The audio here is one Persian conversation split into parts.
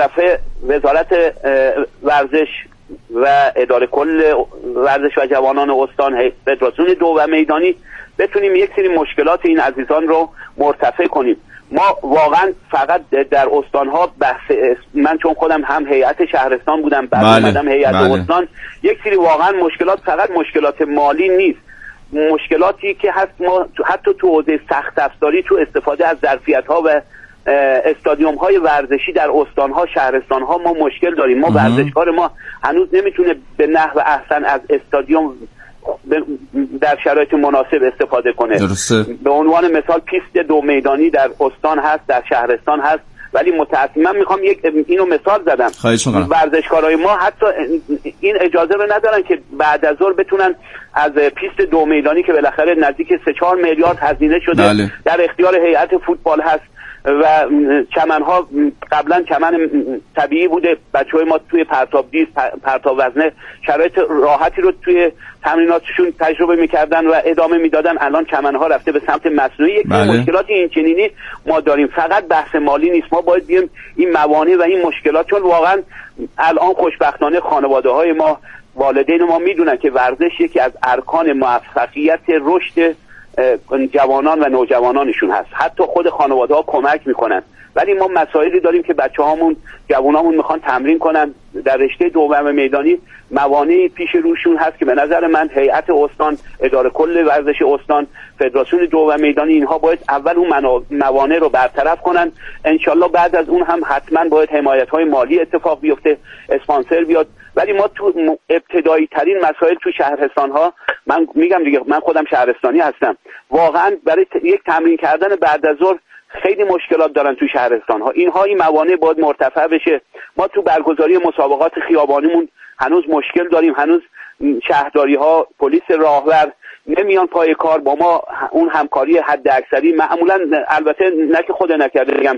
طرفه وزارت ورزش و اداره کل ورزش و جوانان استان، فدراسیون دو و میدانی بتونیم یک سری مشکلات این عزیزان رو مرتفع کنیم. ما واقعا فقط در استانها بحث، من چون خودم هم هیئت شهرستان بودم بعد اومدم هیئت استان، یک سری واقعا مشکلات فقط مشکلات مالی نیست، مشکلاتی که هست ما حتی تو حوزه سخت افزاری، تو استفاده از ظرفیت‌ها و استادیوم های ورزشی در استانها شهرستانها ما مشکل داریم. ما ورزشکار ما هنوز نمیتونه به نحو احسن از استادیوم در شرایط مناسب استفاده کنه. درسته. به عنوان مثال پیست دو میدانی در استان هست، در شهرستان هست، ولی متأسفانه من میخوام اینو مثال زدم، ورزشکارای ما حتی این اجازه رو ندارن که بعد از ظهر بتونن از پیست دو میدانی که بالاخره نزدیک 3-4 میلیارد هزینه شده در اختیار هیئت فوتبال هست و چمنها قبلا چمن طبیعی بوده، بچه‌های ما توی پرتاب دیز، پرتاب وزنه شرایط راحتی رو توی تمریناتشون تجربه میکردن و ادامه میدادن، الان چمنها رفته به سمت مصنوعی. یک مشکلات این چنینی ما داریم، فقط بحث مالی نیست، ما باید بیایم این موانع و این مشکلات، چون واقعا الان خوشبختانه خانواده‌های ما، والدین ما میدونن که ورزش یکی از ارکان موفقیت رشد جوانان و نوجوانانشون هست، حتی خود خانواده ها کمک میکنن، ولی ما مسائلی داریم که بچه هامون جوانامون میخوان تمرین کنن در رشته دوم میدانی، موانعی پیش روشون هست که به نظر من هیئت استان، اداره کل ورزش استان، فدراسیون دوم میدانی، اینها باید اول اون موانع رو برطرف کنن. انشالله بعد از اون هم حتما باید حمایت های مالی اتفاق بیفته، اسپانسر بیاد، ولی ما تو ابتدایی ترین مسائل تو شهرستان ها، من میگم دیگه من خودم شهرستانی هستم، واقعا برای یک تمرین کردن بعد از ظهر خیلی مشکلات دارن تو شهرستان ها. اینها این موانع باید مرتفع بشه. ما تو برگزاری مسابقات خیابانیمون هنوز مشکل داریم، هنوز شهرداری ها، پلیس راهور نمیان پای کار با ما، اون همکاری حد اکثری معمولا، البته نه که خود نکرده بگم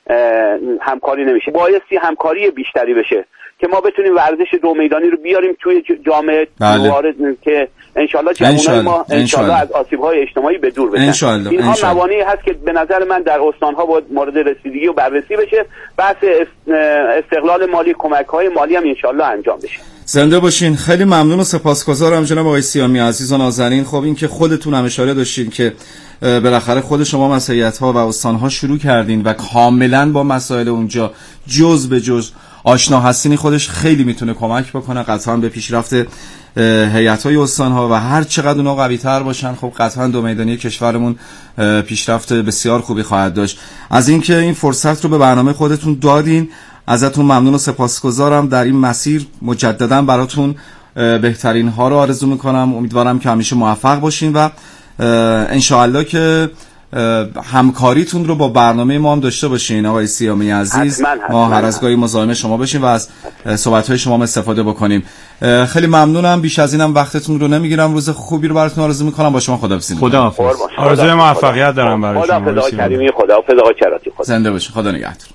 همکاری نمیشه، بایستی همکاری بیشتری بشه که ما بتونیم ورزش دو میدانی رو بیاریم توی جامعه وارد، که انشالله جوانای ما انشالله از آسیب‌های اجتماعی به دور بشن. اینها موانعی هست که به نظر من در استان‌ها باید مورد رسیدگی و بررسی بشه. بحث استقلال مالی، کمک‌های مالی هم انشالله انجام بشه. زنده باشین. خیلی ممنون و سپاسگزارم جناب آقای سیامی عزیز و نازنین. خب این که خودتون هم اشاره داشتین که بالاخره خود شما مسئولیت‌ها و استان‌ها شروع کردین و کاملا با مسائل اونجا جز به جز آشنا هستین، خودش خیلی میتونه کمک بکنه قطعا به پیشرفت هیئت‌های استان‌ها و هر چقدر اونها قوی‌تر باشن خب قطعا دو میدانی کشورمون پیشرفت بسیار خوبی خواهد داشت. از اینکه این فرصت رو به برنامه خودتون دادین ازتون ممنون و سپاسگزارم. در این مسیر مجددا براتون بهترین ها رو آرزو میکنم. امیدوارم که همیشه موفق باشین و انشاءالله که همکاریتون رو با برنامه ما هم داشته باشین آقای سیامی عزیز. ما هر از گاهی مزاحم شما باشیم و از صحبت‌های شما استفاده بکنیم. خیلی ممنونم. بیش از اینم وقتتون رو نمیگیرم. روز خوبی رو براتون آرزو میکنم. با شما خداحافظی میکنم. خداحافظ. آرزوی موفقیت دارم برای شما. خداحافظ کریمی. خداحافظ آقای چراتی. زنده باشین. خدا نگهدار.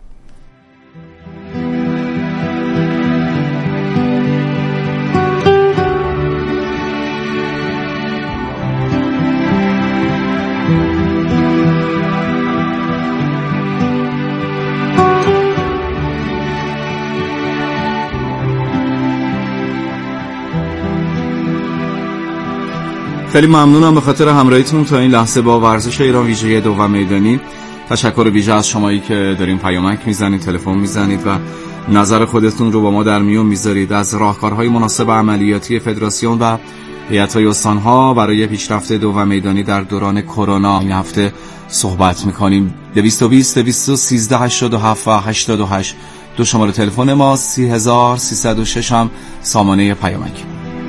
خیلی ممنونم به خاطر همراهیتون تا این لحظه با ورزش ایران ویژه دوم میدانی. تشکر ویژه از شمایی که دارین پیامک میزنید، تلفن میزنید و نظر خودتون رو با ما در میون میذارید. از راهکارهای مناسب عملیاتی فدراسیون و هیئت‌های استان‌ها برای پیشرفت دوم میدانی در دوران کرونا این هفته صحبت میکنیم. 220 213 87 و 88 دو شماره تلفن ما، 3306 هم سامانه پیامک.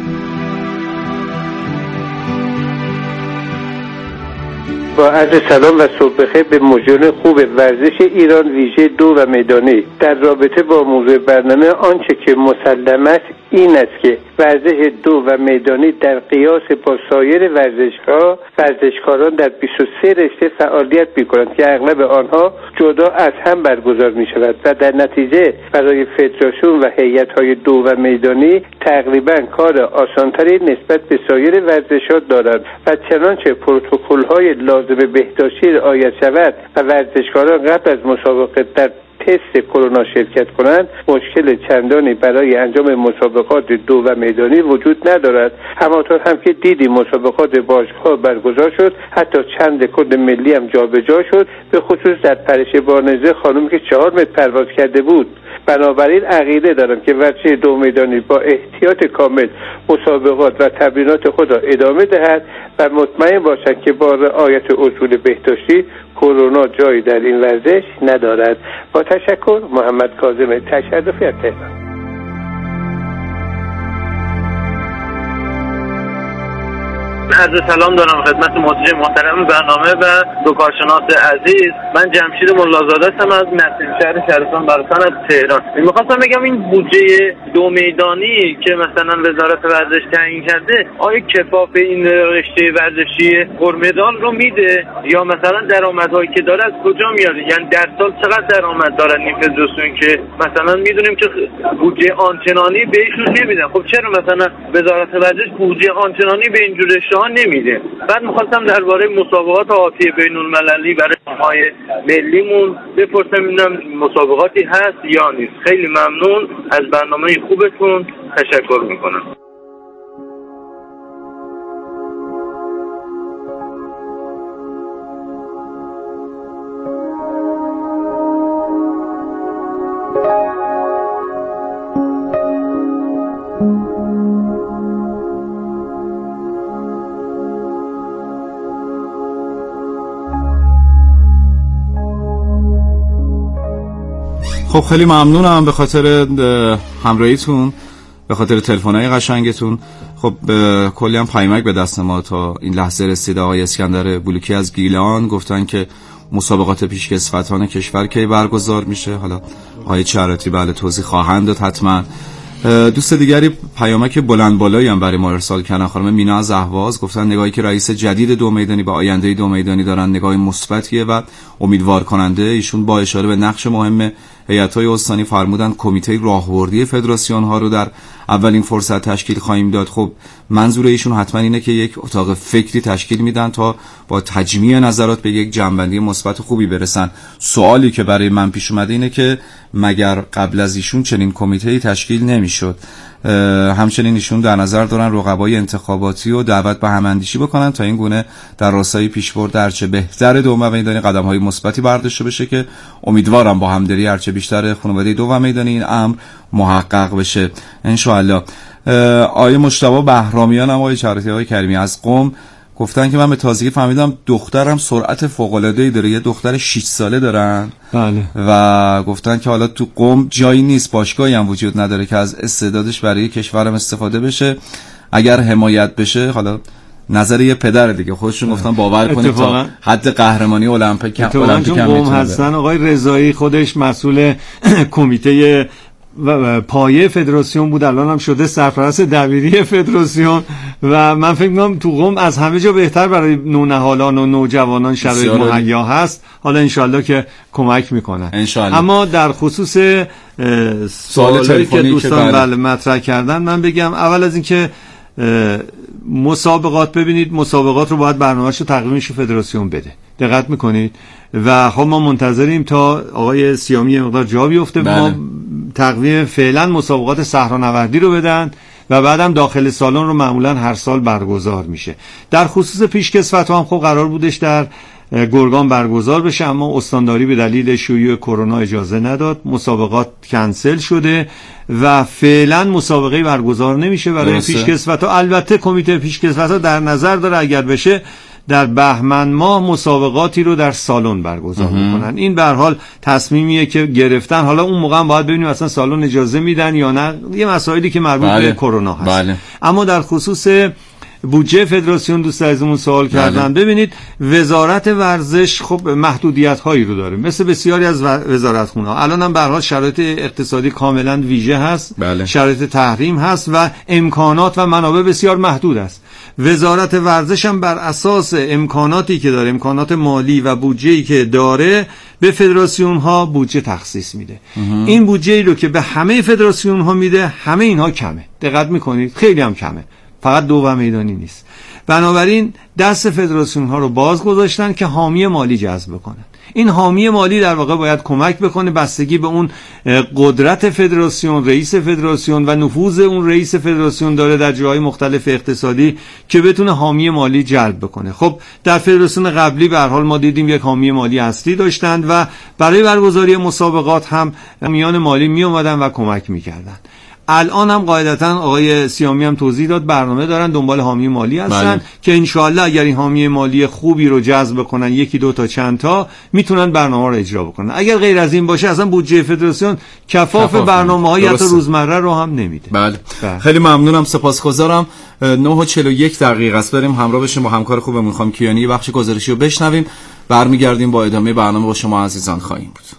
با عرض سلام و صبح بخیر به مجریان خوب ورزش ایران ویژه دو و میدانی. در رابطه با موضوع برنامه آنچه که مسلم است این است که ورزش دو و میدانی در قیاس با سایر ورزش‌ها ورزشکاران در 23 رشته فعالیت می‌کنند که اغلب آنها جدا از هم برگزار می‌شود و در نتیجه برای فدراسیون و هیئت‌های دو و میدانی تقریباً کار آسان‌تری نسبت به سایر ورزش‌ها دارند و چنانچه پروتکل‌های لازم بهداشتی رعایت شود و ورزشکاران قبل از مسابقه در تست کرونا شرکت کنند مشکل چندانی برای انجام مسابقات دو و میدانی وجود ندارد. همانطور هم که دیدی مسابقات باشگاه برگزار شد، حتی چند رکورد ملی هم جابجا شد، به خصوص در پرش بارنزه خانم که 4 متر پرواز کرده بود. بنابراین عقیده دارم که ورزش دو میدانی با احتیاط کامل مسابقات و تمرینات خود را ادامه دهد و مطمئن باشد که با رعایت اصول بهداشتی کرونا جایی در این ورزش ندارد. با تشکر، محمد کاظم تشریفی از تهران. عرض سلام دارم خدمت مدیر محترم برنامه و دو کارشناس عزیز. من جمشید ملازاده هستم از نسیم شهر شهرستان برسان از تهران. میخواستم بگم این بودجه دو میدانی که مثلا وزارت ورزش تعیین کرده آیا کفاف این رشته ورزشی پرمدال رو میده یا مثلا درآمدهایی که داره از کجا میاره؟ یعنی در سال چقدر درآمد دارن این فدراسیون که مثلا میدونیم که بودجه آنچنانی بهشون نمیدن؟ خب چرا مثلا وزارت ورزش بودجه آنچنانی به این جور نمیده؟ بعد می‌خواستم درباره مسابقات آتی بین‌المللی برای تیم‌های ملیمون بپرسم ببینم مسابقاتی هست یا نیست. خیلی ممنون از برنامه خوبتون، تشکر میکنم. خب خیلی ممنونم به خاطر همراهیتون، به خاطر تلفن‌های قشنگتون. خب کلی هم پیامک به دست ما تا این لحظه رسیده. آقای اسکندر بلوکی از گیلان گفتن که مسابقات پیشکسوتان کشور کی برگزار میشه. حالا آقای چراتی بله توضیح خواهند داد حتما. دوست دیگری پیامک بلند بالایی هم برای ما ارسال کردن. خانم مینا از اهواز گفتن نگاهی که رئیس جدید دو میدانی به آینده دو میدانی دارن نگاه مثبتیه و امیدوار کننده. ایشون با اشاره به نقش مهم هیئت‌های استانی فرمودن کمیته راهبردی فدراسیون ها رو در اولین فرصت تشکیل خواهیم داد. خب منظور ایشون حتما اینه که یک اتاق فکری تشکیل میدن تا با تجمیع نظرات به یک جنبندی مثبت خوبی برسن. سوالی که برای من پیش اومده اینه که مگر قبل از ایشون چنین کمیته‌ای تشکیل نمیشد؟ همچنین ایشون در نظر دارن رقبای انتخاباتی و دعوت به هماندیشی بکنن تا این گونه در راستای پیشبرد هرچه بهتر دو و میدانی قدم‌های مثبتی برداشته بشه که امیدوارم با همدلی هرچه بیشتر خانواده دو و میدانی این امر محقق بشه ان شاء الله. آیه مجتبی بهرامیان هم آیه چراتی آیه کریمی از قم گفتن که من به تازگی فهمیدم دخترم سرعت فوق‌العاده‌ای داره، یه دختر 6 ساله دارن. بله. و گفتن که حالا تو قم جایی نیست، باشگاهی هم وجود نداره که از استعدادش برای کشورم استفاده بشه. اگر حمایت بشه، حالا نظر یه پدر دیگه، خودشون گفتن باور کنید تا حد قهرمانی المپیک هم قم هستن. آقای رضایی خودش مسئول کمیته و پایه فدراسیون بود، الان هم شده سرپرست دبیری فدراسیون و من فکر می‌کنم تو قم از همه جا بهتر برای نونهالان و نوجوانان شرایط مهیا هست. حالا انشالله که کمک میکنن انشالله. اما در خصوص سوالی که دوستان بله مطرح کردن، من بگم اول از اینکه مسابقات، ببینید مسابقات رو باید برنامه‌اش رو تقویمش فدراسیون بده، دقت میکنید و خب ما منتظریم تا آقای سیامی مقدار جا بیفته ما تقویم فعلا مسابقات صحرانوردی رو بدن و بعدم داخل سالن رو معمولا هر سال برگزار میشه. در خصوص پیشکسوت‌ها هم خب قرار بودش در گرگان برگزار بشه، اما استانداری به دلیل شیوع کرونا اجازه نداد، مسابقات کنسل شده و فعلا مسابقه برگزار نمیشه برای پیشکسوت‌ها. البته کمیته پیشکسوت‌ها در نظر داره اگر بشه در بهمن ماه مسابقاتی رو در سالن برگزار میکنن. این به هر حال تصمیمیه که گرفتن. حالا اون موقع هم باید ببینیم اصلا سالن اجازه میدن یا نه، یه مسائلی که مربوط به کرونا هست. اما در خصوص بودجه فدراسیون دوست عزیزمون سوال کردن. ببینید وزارت ورزش خب محدودیت هایی رو داره مثل بسیاری از وزارتخونه ها. الان هم به هر حال شرایط اقتصادی کاملا ویژه هست، شرایط تحریم هست و امکانات و منابع بسیار محدود است. وزارت ورزش هم بر اساس امکاناتی که داره، امکانات مالی و بودجه‌ای که داره، به فدراسیون ها بودجه تخصیص میده. این بودجه‌ای رو که به همه فدراسیون ها میده، همه اینها کمه. دقت میکنید خیلی هم کمه، فقط دو و میدانی نیست بنابراین دست فدراسیون ها رو باز گذاشتن که حامی مالی جذب کنن. این حامی مالی در واقع باید کمک بکنه، بستگی به اون قدرت فدراسیون، رئیس فدراسیون و نفوذ اون رئیس فدراسیون داره در جاهای مختلف اقتصادی که بتونه حامی مالی جلب بکنه. خب در فدراسیون قبلی به هر حال ما دیدیم یک حامی مالی اصلی داشتند و برای برگزاری مسابقات هم حامیان مالی می اومدن و کمک میکردن. الان هم قاعدتا آقای سیامی هم توضیح داد برنامه دارن دنبال حامی مالی هستن که انشالله اگر این حامی مالی خوبی رو جذب کنن، یکی دو تا چند تا، میتونن برنامه رو اجرا بکنن. اگر غیر از این باشه اصلا بودجه فدراسیون کفاف برنامه‌های حتی روزمره رو هم نمیده. بله. خیلی ممنونم، سپاسگزارم. 9:41 است. بریم همراه بشیم با همکار خوبمون خانم کیانی، بخش گزارشی رو بشنویم، برمیگردیم با ادامه برنامه با شما عزیزان خواهیم بود.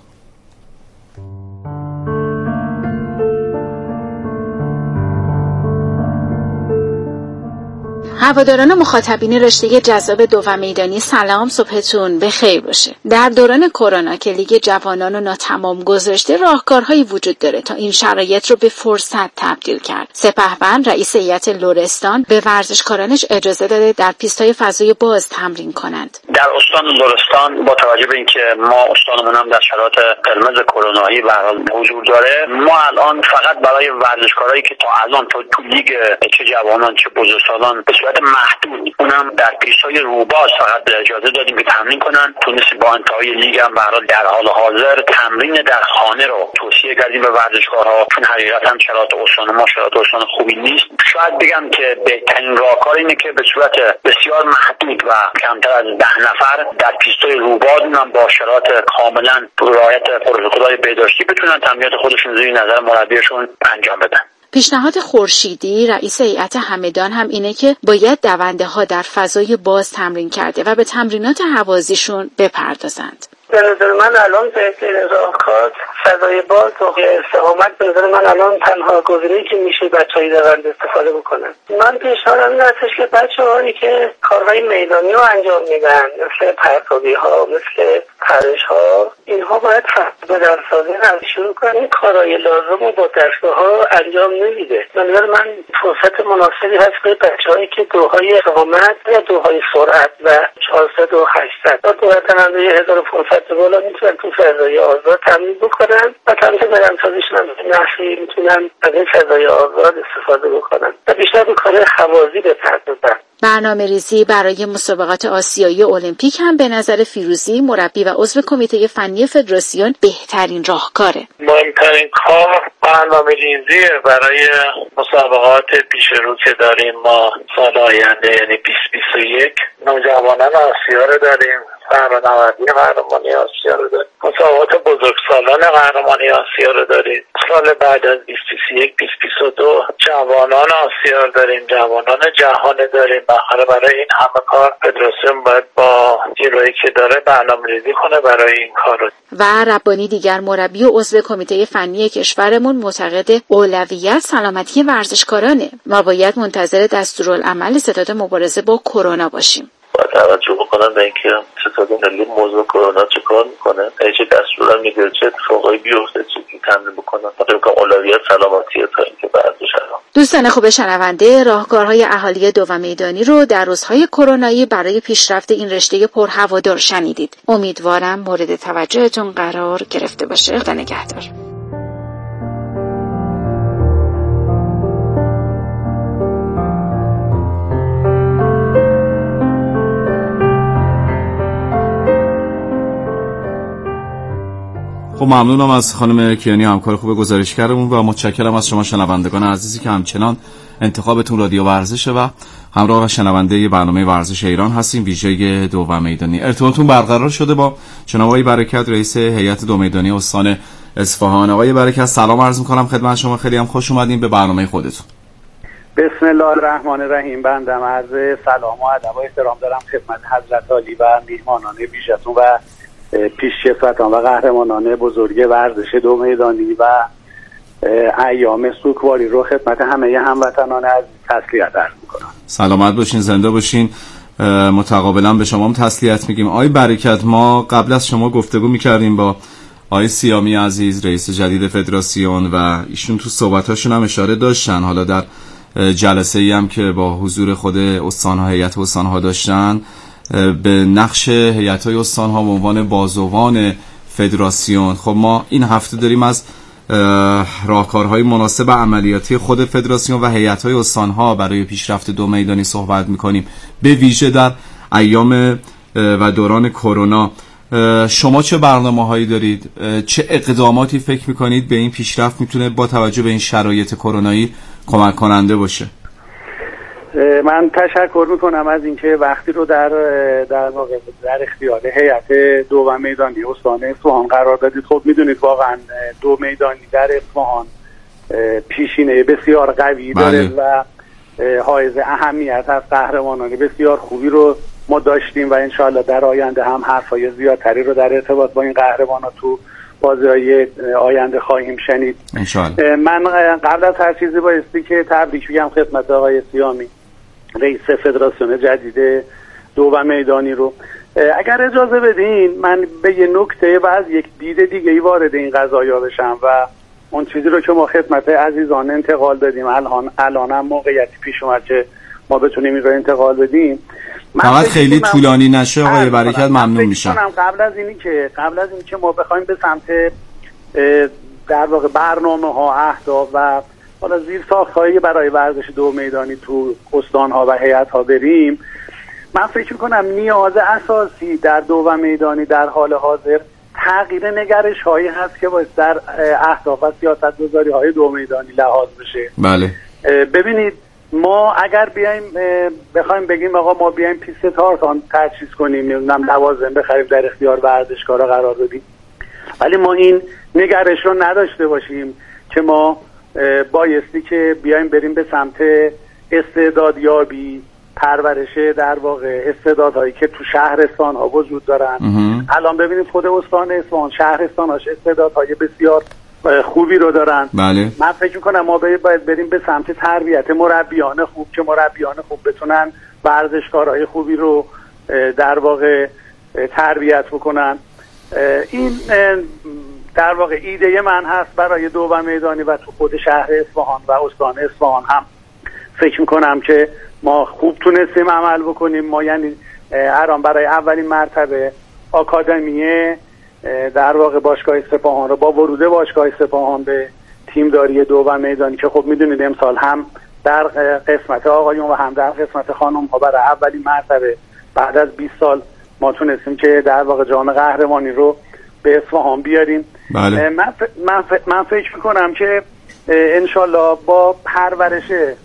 هواداران مخاطبین رشته جذاب دو و میدانی، سلام، صبحتون بخیر باشه. در دوران کرونا که لیگ جوانان رو ناتمام گذاشته، راهکارهایی وجود داره تا این شرایط رو به فرصت تبدیل کرد. سپهبد رئیس هیئت لرستان به ورزشکارانش اجازه داده در پیست‌های فضای باز تمرین کنند. در استان لرستان با توجه به اینکه ما استانمون هم در شرایط قرمز کرونایی به هر حال حضور داره، ما الان فقط برای ورزشکارایی که تا الان تو لیگ چه جوانان چه بزرگسالان به صورت محدود، اونم در پیست‌های روباز فقط اجازه دادیم که تمرین کنن. تونستیم با انتهای لیگ هم به هر حال در حال حاضر تمرین در خانه رو توصیه کردیم به ورزشکارها، چون حقیقتا شرایط استان ما شرایط استان خوبی نیست. شاید بگم که بهترین راهکار اینه که به صورت بسیار محدود و کمتر از 10 نفر در پیست‌های روباز، اونم با شرایط کاملا رعایت پروتکل‌های بهداشتی، بتونن تمرینات خودشون زیر نظر مربیشون انجام بدن. پیشنهاد خورشیدی رئیس هیئت همدان هم اینه که باید دونده ها در فضای باز تمرین کرده و به تمرینات هوازیشون بپردازند. به نظر من الان بهترین راهکار فضای باز و استقامت به نظر من الان تنها گزینه‌ای که میشه بچه‌های دوند استفاده بکنن. من پیشنهادم این هستش که بچه‌هایی که کارهای میدانی رو انجام میدن، مثل پرتابی‌ها، مثل پرش‌ها، اینها باید به درسازی هم شروع کنن. این کارهای لازم رو با دستگاه‌ها انجام نمیده. به نظر من فرصت مناسبی هست برای بچه‌هایی که دوهای استقامت یا دوهای سرعت و 400 و 800 تا دوهای تننده 1500 بالا میتونن تو فضای آزاد تمرین بکنن و تمرین بدنسازیشون هم نحوی میتونن از این فضای آزاد استفاده بکنن و بیشتر به کار هوازی بپردازن. برنامه‌ریزی برای مسابقات آسیایی المپیک هم به نظر فیروزی، مربی و عضو کمیته فنی فدراسیون، بهترین راهکاره. مهمترین کار برنامه‌ریزی برای مسابقات پیش رو که داریم ما سال آینده، یعنی 2021 نوجوانان آسیا رو داریم، فرا‌نوردی قهرمانی آسیا رو داریم، مسابقات بزرگسالان قهرمانی آسیا رو داریم، سال بعد از 2021 2022 جوانان آسیا رو داریم، جوانان جهان داریم. برای این همه کار فدراسیون باید با جلویی که داره برنامه‌ریزی کنه برای این کار. و ربانی دیگر مربی و عضو کمیته فنی کشورمون معتقد اولویت سلامتی ورزشکارانه. ما باید منتظر دستورالعمل ستاد مبارزه با کرونا باشیم. باید توجه بکنن به اینکه ستاد ملی موضوع کرونا چه کار میکنه، چه دستورا میگیره، چه اتفاقایی بیفته، چه تمرین بکنن. فکر کنم اولویت سلامتیه تا اینکه ورزش. دوستان خوب شنونده، راهکارهای اهالی دو و میدانی رو در روزهای کرونایی برای پیشرفت این رشته پرهوادار شنیدید. امیدوارم مورد توجهتون قرار گرفته باشه. خدا نگهدار. خب ممنونم از خانم کیانی، همکار خوب گزارشگرمون، و متشکرم از شما شنوندگان عزیزی که همچنان انتخابتون رادیو ورزشه و همراه شنونده برنامه ورزش ایران هستیم، ویژه دو و میدانی. ارتباطتون برقرار شده با جناب آقای برکت، رئیس هیئت دو میدانی استان اصفهان. آقای برکت سلام عرض می‌کنم خدمت شما، خیلی هم خوش اومدین به برنامه خودتون. بسم الله الرحمن الرحیم. بنده عرض سلام و ادب و احترام دارم خدمت حضرت عالی و میهمانان ویژه‌تون و پیشکسوتان و قهرمانان بزرگ ورزش دو میدانی و ایام سوگواری رو خدمت همه هموطنان از تسلیت عرض میکنم. سلامت باشین، زنده باشین. متقابلا به شما هم تسلیت میگیم. آقای برکت، ما قبل از شما گفتگو میکردیم با آقای سیامی عزیز، رئیس جدید فدراسیون، و ایشون تو صحبتاشون هم اشاره داشتن، حالا در جلسه ای هم که با حضور خود استان‌ها، هیئت استان‌ها داشتن، به نقش هیئت‌های استان‌ها به عنوان بازوان فدراسیون. خب ما این هفته داریم از راهکارهای مناسب عملیاتی خود فدراسیون و هیئت‌های استان‌ها برای پیشرفت دو میدانی صحبت می‌کنیم، به ویژه در ایام و دوران کرونا. شما چه برنامه‌هایی دارید؟ چه اقداماتی فکر می‌کنید به این پیشرفت میتونه با توجه به این شرایط کرونایی کمک کننده باشه؟ من تشکر میکنم از اینکه وقتی رو در اختیار هیئت دو میدانی استان اصفهان قرار دادید. خب میدونید واقعا دو میدانی در اصفهان پیشینه بسیار قوی داره و حائز اهمیت هست. قهرمانان بسیار خوبی رو ما داشتیم و انشاءالله در آینده هم حرفای زیادتری رو در ارتباط با این قهرمانان تو بازی‌های آینده خواهیم شنید انشاءالله. من قبل از هر چیزی بایستی که تبریک بگم خدمت آقای سیامی، رئیس فدراسیون جدید دو میدانی رو. اگر اجازه بدین من به یه نکته و از یک دید دیگه‌ای وارد این قضایا بشم و اون چیزی رو که ما خدمت عزیزان انتقال دادیم الان هم موقعیتی پیش اومد که ما بتونیم این رو انتقال بدیم. فقط خیلی طولانی نشه آقای برکت ممنون میشم. قبل از اینی که ما بخوایم به سمت در واقع برنامه‌ها، اهداف و حالا زیر ساخت‌هایی برای ورزش دو میدانی تو استان‌ها و هیئت‌ها بریم، من فکر می‌کنم نیاز اساسی در دو میدانی در حال حاضر تغییر نگرش‌هایی هست که باید در اهداف و سیاست‌گذاری‌های دو میدانی لحاظ بشه. بله. ببینید ما اگر بیایم بخوایم بگیم آقا ما بیایم پیست تارتان تجهیز کنیم، نمیدونم لوازم بخریم در اختیار ورزشکارا قرار بدیم، ولی ما این نگرش رو نداشته باشیم که ما بایستی که بیایم بریم به سمت استعدادیابی، پرورش در واقع استعدادهایی که تو شهرستان ها وجود دارن. الان ببینید خود استان اصفهان شهرستاناش استعدادهای بسیار خوبی رو دارن. بله. من فکر میکنم ما باید بریم به سمت تربیت مربیان خوب که مربیان خوب بتونن ورزشکارهای خوبی رو در واقع تربیت بکنن. این در واقع ایده من هست برای دو میدانی و تو خود شهر اصفهان و استان اصفهان هم فکر میکنم که ما خوب تونستیم عمل بکنیم. ما یعنی الان برای اولین مرتبه آکادمیه در واقع باشگاه سپاهان رو با ورود باشگاه سپاهان به تیمداری دو میدانی که خب میدونید امسال هم در قسمت آقایون و هم در قسمت خانم ها برای اولین مرتبه بعد از 20 سال ما تونستیم که در واقع جام قهرمانی رو به اصفهان بیاریم. بله. من فکر میکنم که انشالله با پرورش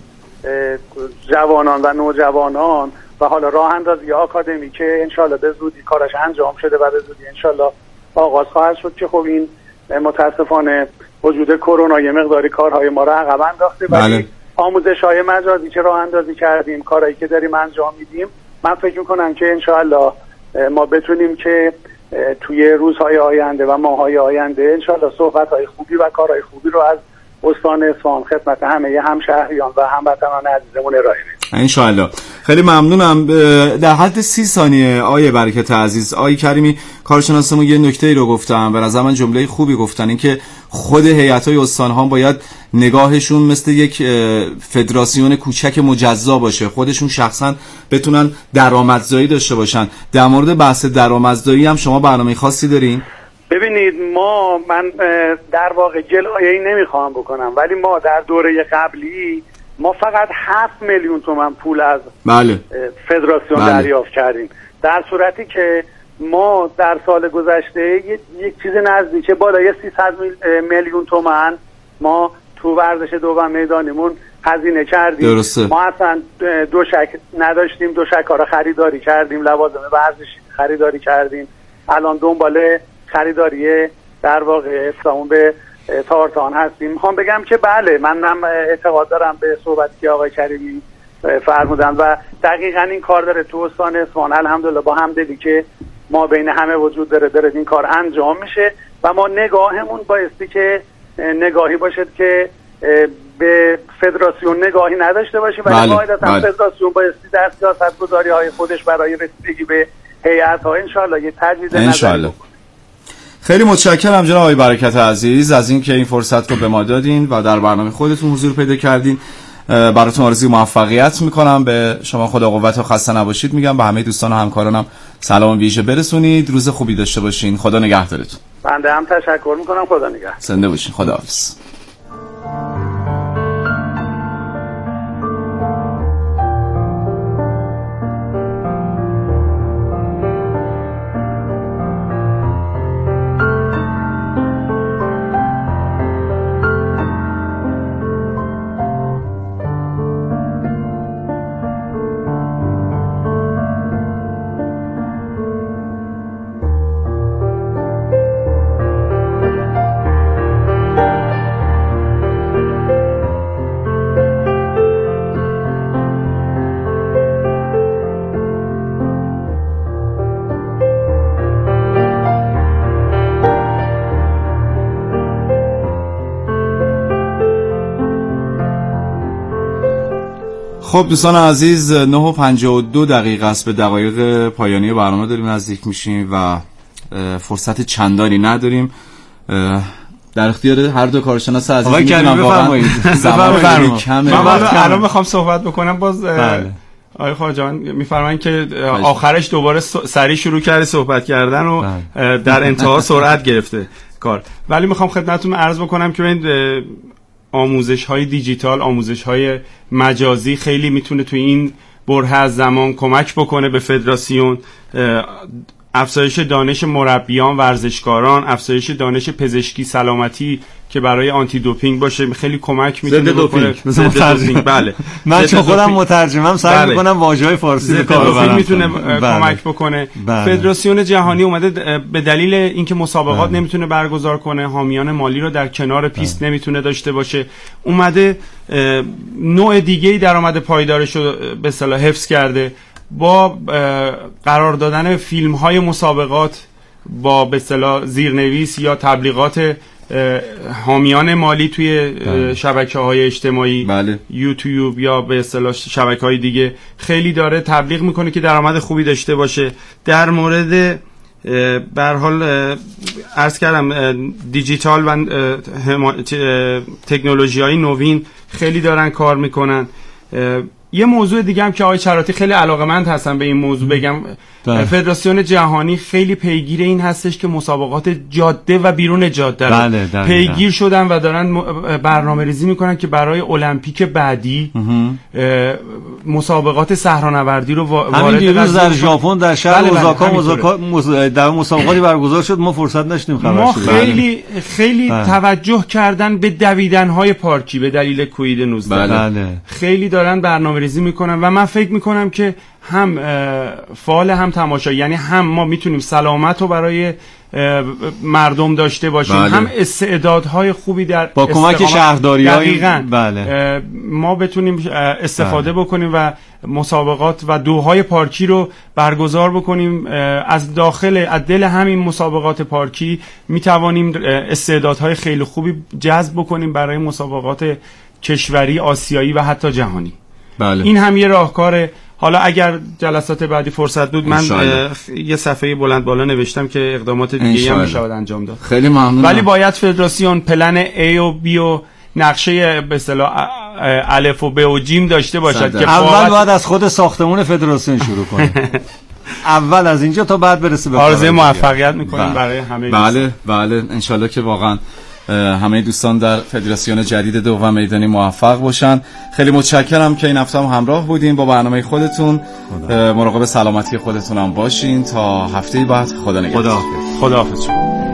جوانان و نوجوانان و حالا راه اندازی آکادمی که انشالله به زودی کارش انجام شده و به زودی انشالله آغاز خواهد شد که خب این متاسفانه وجود کرونا یه مقداری کارهای ما رو عقب انداخته. ولی آموزش‌های مجازی که راه اندازی کردیم، کارهایی که داریم انجام میدیم، من فکر میکنم که انشالله ما بتونیم که توی روزهای آینده و ماه‌های آینده انشالله صحبت‌های خوبی و کارهای خوبی رو از استان اصفهان خدمت همه همشهریان و هموطنان عزیزمون ارائه بدیم انشالله. خیلی ممنونم. در حد 30 ثانیه آیه برکت عزیز، آیه کریمی کارشناسمون یه نکته‌ای رو گفتم، به نظر من جمله خوبی گفتن، این که خود هیئت‌های استان‌ها باید نگاهشون مثل یک فدراسیون کوچک مجزا باشه، خودشون شخصا بتونن درآمدزایی داشته باشن. در مورد بحث درآمدزایی هم شما برنامه خاصی دارین؟ ببینید من در واقع جلوه‌ای نمیخوام بکنم، ولی ما در دوره قبلی ما فقط 7 میلیون تومان پول از فدراسیون دریافت کردیم، در صورتی که ما در سال گذشته یک چیز نزدیک بالای 300 میلیون تومان ما تو ورزش دو میدانیمون هزینه کردیم. درسته. ما اصلا دوشک نداشتیم، دوشک‌ها رو خریداری کردیم، لوازم ورزشی خریداری کردیم، الان دنبال خریداری در واقع اصلاحون به تارتان هستیم. میخوام بگم که بله، منم اعتقاد دارم به صحبتی که آقای کریمی فرمودن و دقیقاً این کار داره تو استان اصفهان. الحمدلله با همدلی که ما بین همه وجود داره این کار انجام میشه و ما نگاهمون بایستی که نگاهی باشد که به فدراسیون نگاهی نداشته باشه، ولی قاعدتاً فدراسیون بایستی در سیاست‌گذاری‌های خودش برای رسیدگی به هیئت‌ها انشالله یه تجدید نظر بکنه. خیلی متشکرم جناب آقای برکت عزیز از اینکه این فرصت رو به ما دادین و در برنامه خودتون حضور پیدا کردین. براتون آرزوی موفقیت میکنم. به شما خدا قوت و خسته نباشید میگم. به همه دوستان و همکارانم سلام ویژه برسونید. روز خوبی داشته باشین. خدا نگهدارتون. بنده هم تشکر میکنم. خدا نگهدار. زنده باشین. خداحافظ. خب دوستان عزیز 9:52 است. به دقایق پایانی برنامه داریم نزدیک میشیم و فرصت چندانی نداریم. در اختیار هر دو کارشناس عزیز میتونم واقعا زمان کمه. من الان میخوام صحبت بکنم باز آقای خواجان میفرمایند که آخرش دوباره سریع شروع کرده صحبت کردن و در انتها سرعت گرفته کار. ولی میخوام خدمتتون عرض بکنم که این آموزش‌های دیجیتال، آموزش‌های مجازی خیلی میتونه توی این بره از زمان کمک بکنه به فدراسیون. افزایش دانش مربیان، ورزشکاران، افزایش دانش پزشکی سلامتی که برای آنتی دوپینگ باشه خیلی کمک میتونه بکنه. دوپینگ بله. من چون خودم مترجمم سعی میکنم واژه‌های فارسی رو کار ببرم. میتونه کمک بکنه. فدراسیون جهانی اومده به دلیل اینکه مسابقات نمیتونه برگزار کنه، حامیان مالی رو در کنار پیست نمیتونه داشته باشه، اومده نوع دیگه‌ای درآمد پایدارش رو به اصطلاح حفظ کرده با قرار دادن فیلم‌های مسابقات با به اصطلاح زیرنویس یا تبلیغات حامیان مالی توی شبکه‌های اجتماعی یوتیوب یا به اصطلاح شبکه‌های دیگه خیلی داره تبلیغ میکنه که درآمد خوبی داشته باشه. در مورد به هر حال عرض کردم دیجیتال و تکنولوژی‌های نوین خیلی دارن کار میکنن. یه موضوع دیگه هم که آقای چراتی خیلی علاقه‌مند هستن به این موضوع بگم، فدراسیون جهانی خیلی پیگیر این هستش که مسابقات جاده و بیرون جاده رو پیگیر شدن و دارن برنامه‌ریزی میکنن که برای المپیک بعدی مسابقات صحرانوردی رو وارد همین دیروز در ژاپن در شهر اوزاکا در مسابقاتی برگزار شد. ما فرصت نشدیم خبر ما خیلی توجه کردن به دویدن‌های پارکی به دلیل کووید 19 خیلی دارن برنامه‌ریزی میکنن و من فکر میکنم که هم فعال هم تماشایی، یعنی هم ما میتونیم سلامت رو برای مردم داشته باشیم هم استعدادهای خوبی در با کمک شهرداری‌های ما بتونیم استفاده بکنیم و مسابقات و دوهای پارکی رو برگزار بکنیم. از دل همین مسابقات پارکی میتوانیم استعدادهای خیلی خوبی جذب بکنیم برای مسابقات کشوری، آسیایی و حتی جهانی. این هم یه راهکاره. حالا اگر جلسات بعدی فرصت بود من یه صفحه بلند بالا نوشتم که اقدامات دیگه هم میشود انجام داد. خیلی ممنونم. ولی باید فدراسیون پلن A و B و نقشه به اصطلاح الف و ب و جیم داشته باشد که اول باید از خود ساختمون فدراسیون شروع کنه. اول از اینجا تا بعد برسه به آرزوی موفقیت میکنیم برای همه. بله انشالله که واقعا همه دوستان در فدراسیون جدید دوم میدانی موفق باشن. خیلی متشکرم که این هفته هم همراه بودیم با برنامه خودتون. مراقب سلامتی خودتون هم باشین تا هفته بعد. خدا نگهدار. خداحافظ.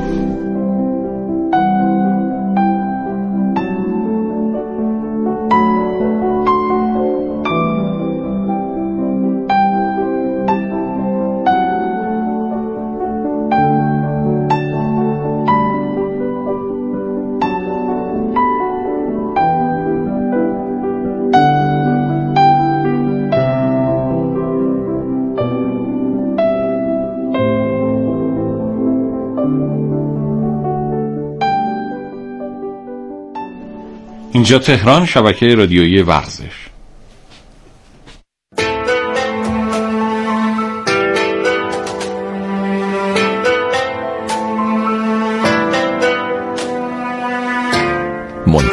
اینجا تهران، شبکه رادیویی ورزش.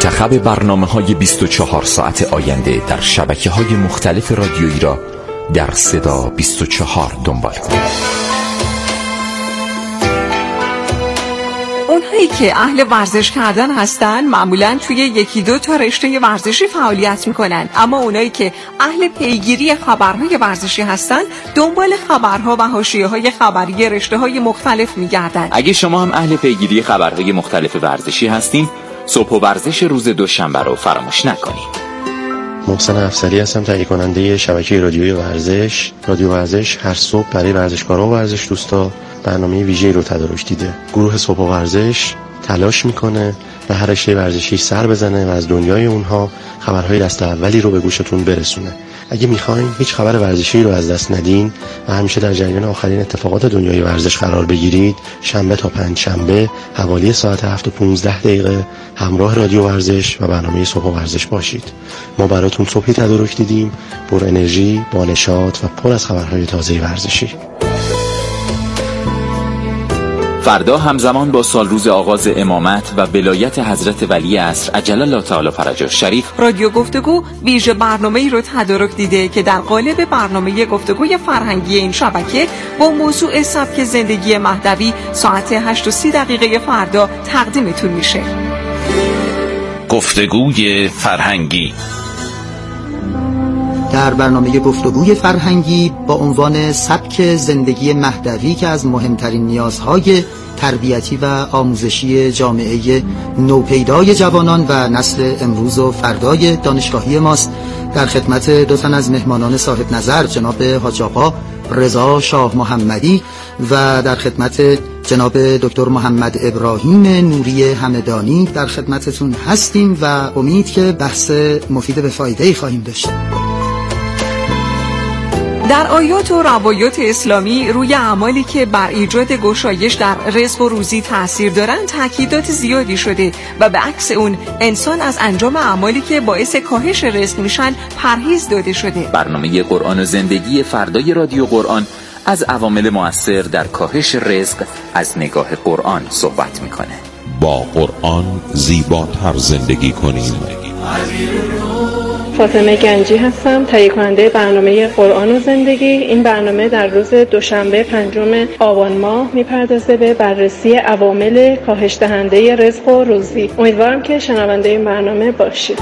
منتخب برنامه‌های 24 ساعت آینده در شبکه‌های مختلف رادیویی را در صدا 24 دنبال کنید. اونهایی که اهل ورزش کردن هستن معمولاً توی یکی دو تا رشته ورزشی فعالیت میکنن، اما اونایی که اهل پیگیری خبرهای ورزشی هستن دنبال خبرها و حاشیه‌های خبری رشته‌های مختلف میگردن. اگه شما هم اهل پیگیری خبرهای مختلف ورزشی هستین، صبح و ورزش روز دوشنبه رو فراموش نکنید. محسن افضلی هستم، تهیه کننده شبکه رادیویی ورزش. رادیو ورزش هر صبح برای ورزشکاران و ورزش دوستا برنامه ویژه‌ای رو تدارک دیده. گروه صبح و ورزش تلاش میکنه به هر رشته ورزشی سر بزنه و از دنیای اونها خبرهای دست اولی رو به گوشتون برسونه. اگه میخواین هیچ خبر ورزشی رو از دست ندین و همیشه در جریان آخرین اتفاقات دنیای ورزش قرار بگیرید، شنبه تا پنجشنبه حوالی ساعت 7:15 همراه رادیو ورزش و برنامه صبح ورزش باشید. ما براتون صبحی تدارک دیدیم پر انرژی، با نشاط و پر از خبرهای تازه ورزشی. فردا همزمان با سالروز آغاز امامت و ولایت حضرت ولی عصر عجل الله تعالی فرجه شریف، رادیو گفتگو ویژه برنامه‌ای رو تدارک دیده که در قالب برنامه گفتگوی فرهنگی این شبکه با موضوع سبک زندگی مهدوی ساعت 8:30 فردا تقدیمتون میشه. گفتگوی فرهنگی. در برنامه گفتگوی فرهنگی با عنوان سبک زندگی مهدوی که از مهمترین نیازهای تربیتی و آموزشی جامعه نوپیدای جوانان و نسل امروز و فردای دانشگاهی ماست، در خدمت دو تن از مهمانان صاحب نظر، جناب حاج آقا رضا شاه محمدی و در خدمت جناب دکتر محمد ابراهیم نوری همدانی در خدمتتون هستیم و امید که بحث مفید به فایده‌ای خواهیم داشت. در آیات و روایات اسلامی روی اعمالی که بر ایجاد گشایش در رزق و روزی تأثیر دارند تاکیدات زیادی شده و به عکس اون انسان از انجام اعمالی که باعث کاهش رزق میشن پرهیز داده شده. برنامه قرآن و زندگی فردای رادیو قرآن از عوامل مؤثر در کاهش رزق از نگاه قرآن صحبت میکنه. با قرآن زیباتر زندگی کنیم. فاطمه گنجی هستم، تهیه کننده برنامه قرآن و زندگی. این برنامه در روز دوشنبه 5 آبان ماه میپردازه به بررسی عوامل کاهش دهنده رزق و روزی. امیدوارم که شنونده این برنامه باشید.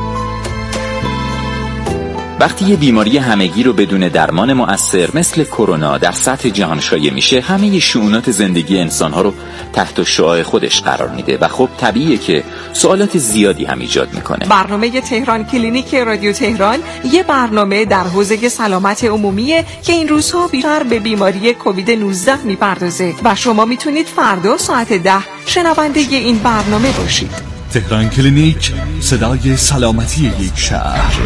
وقتی یه بیماری همگی رو بدون درمان مؤثر مثل کرونا در سطح جهان شایع میشه، همه شؤونات زندگی انسان‌ها رو تحت شعاع خودش قرار میده و خب طبیعیه که سوالات زیادی هم ایجاد میکنه. برنامه تهران کلینیک رادیو تهران یه برنامه در حوزه سلامت عمومیه که این روزها بیشتر به بیماری کووید 19 میپردازه و شما میتونید فردا ساعت 10 شنونده این برنامه باشید. تهران کلینیک، صدای سلامتی یک شهر.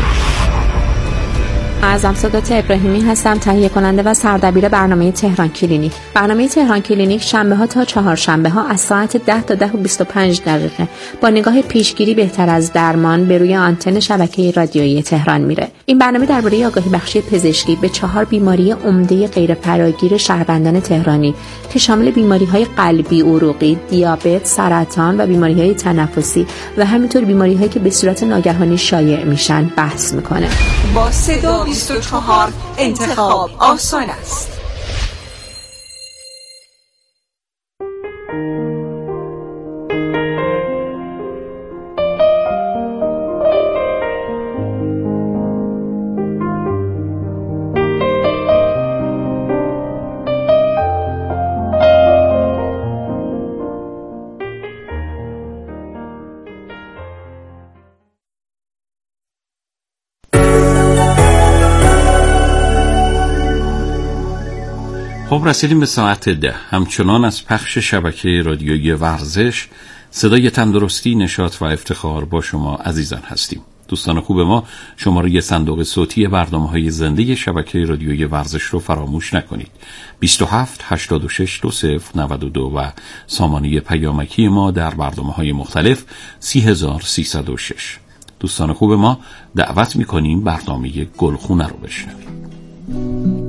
اعظم سادات ابراهیمی هستم، تهیه کننده و سردبیر برنامه تهران کلینیک. برنامه تهران کلینیک شنبه ها تا چهارشنبه ها از ساعت 10 تا 10:25 با نگاه پیشگیری بهتر از درمان به روی آنتن شبکه رادیویی تهران میره. این برنامه درباره آگاهی بخشی پزشکی به 4 بیماری عمده غیر فراگیر شهروندان تهرانی که شامل بیماری‌های قلبی، عروقی، دیابت، سرطان و بیماری‌های تنفسی و همینطور بیماری‌هایی که به صورت ناگهانی شایع میشن بحث میکنه. با صدا 24 انتخاب آسان است. خب رسیدیم به ساعت 10. همچنان از پخش شبکه رادیویی ورزش، صدای تندرستی، نشاط و افتخار با شما عزیزان هستیم. دوستان خوب ما، شماره صندوق صوتی برنامه‌های زنده شبکه رادیویی ورزش رو فراموش نکنید. 27 86 2092 و سامانه پیامکی ما در برنامه‌های مختلف 30306. دوستان خوب ما، دعوت می‌کنیم برنامه گلخونه رو بشنوید.